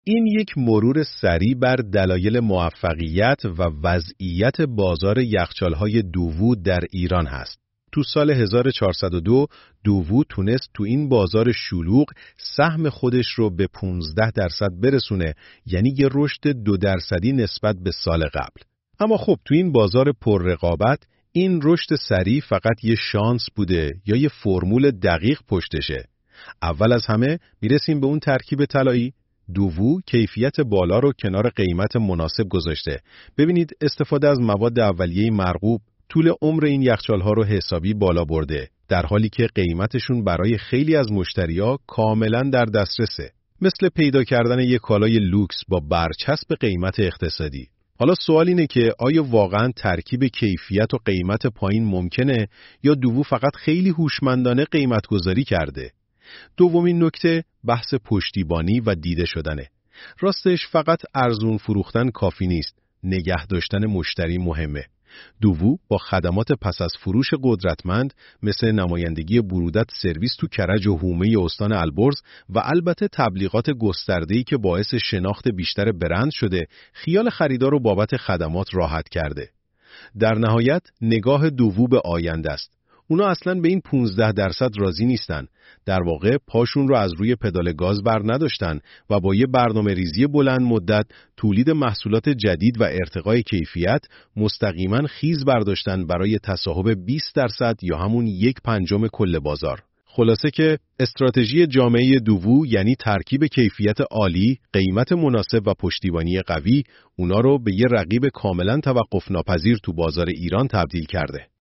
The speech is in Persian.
این یک مرور سریع بر دلایل موفقیت و وضعیت بازار یخچال‌های دووو در ایران هست. تو سال 1402 دووو تونست تو این بازار شلوغ سهم خودش رو به 15% برسونه، یعنی یه رشد 2% نسبت به سال قبل. اما خب تو این بازار پر رقابت این رشد سریع فقط یه شانس بوده یا یه فرمول دقیق پشتشه؟ اول از همه میرسیم به اون ترکیب طلایی. دووو کیفیت بالا رو کنار قیمت مناسب گذاشته. ببینید استفاده از مواد اولیه مرغوب طول عمر این یخچال‌ها رو حسابی بالا برده، در حالی که قیمتشون برای خیلی از مشتری‌ها کاملاً در دسترسه. مثل پیدا کردن یک کالای لوکس با برچسب قیمت اقتصادی. حالا سوال اینه که آیا واقعاً ترکیب کیفیت و قیمت پایین ممکنه یا دووو فقط خیلی هوشمندانه قیمت گذاری کرده؟ دومین نکته بحث پشتیبانی و دیده شدنه. راستش فقط ارزون فروختن کافی نیست، نگه داشتن مشتری مهمه. دووو با خدمات پس از فروش قدرتمند مثل نمایندگی برودت سرویس تو کرج و حومه استان البرز و البته تبلیغات گسترده‌ای که باعث شناخت بیشتر برند شده، خیال خریدار رو بابت خدمات راحت کرده. در نهایت نگاه دووو به آینده است. اونا اصلاً به این 15% راضی نیستن. در واقع پاشون رو از روی پدال گاز بر نداشتن و با یه برنامه ریزی بلند مدت تولید محصولات جدید و ارتقای کیفیت مستقیما خیز برداشتن برای تصاحب 20% یا همون 1/5 کل بازار. خلاصه که استراتژی جامعه دووو یعنی ترکیب کیفیت عالی، قیمت مناسب و پشتیبانی قوی اونا رو به یه رقیب کاملا توقف ناپذیر تو بازار ایران تبدیل کرده.